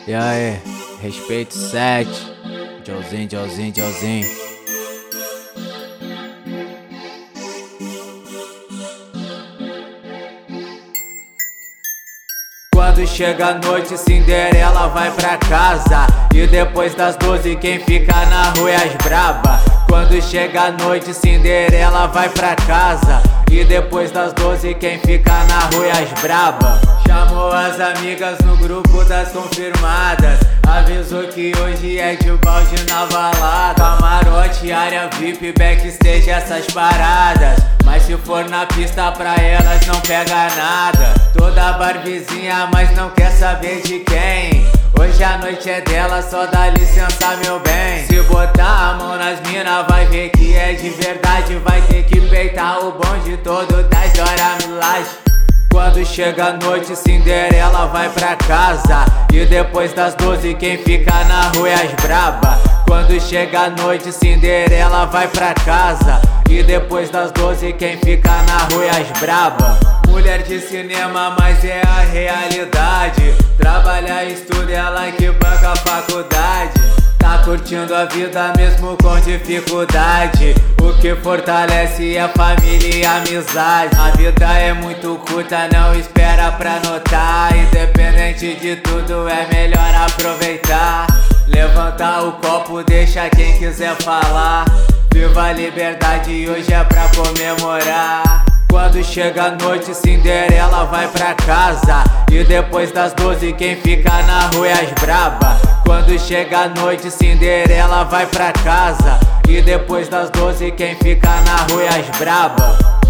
E aí, respeito 7. Joãozinho, Joãozinho, Joãozinho. Quando chega a noite, Cinderela vai pra casa. E depois das 12, quem fica na rua é as braba. Quando chega a noite, Cinderela vai pra casa. E depois das 12, quem fica na rua é as braba. Chamou as amigas no grupo das confirmadas. Avisou que hoje é de balde na balada. Camarote, área VIP, backstage, essas paradas. Mas se for na pista pra elas não pega nada. Toda barbezinha, mas não quer saber de quem. Hoje a noite é dela, só dá licença meu bem. Se botar a mão nas mina vai ver que é de verdade. Vai ter que peitar o bonde todo 10 horas milagre. Quando chega a noite, Cinderela vai pra casa. E depois das 12, quem fica na rua é as braba. Quando chega a noite, Cinderela vai pra casa. E depois das 12, quem fica na rua é as braba. Mulher de cinema, mas é a realidade. Trabalha e estuda, ela que banca a faculdade. Tá curtindo a vida mesmo com dificuldade. O que fortalece é a família e a amizade. A vida é muito curta, não espera pra notar. Independente de tudo é melhor aproveitar. Levanta o copo, deixa quem quiser falar. Viva a liberdade, hoje é pra comemorar. Quando chega a noite, Cinderela vai pra casa. E depois das 12, quem fica na rua é as braba. Quando chega a noite, Cinderela vai pra casa. E depois das 12, quem fica na rua é as braba.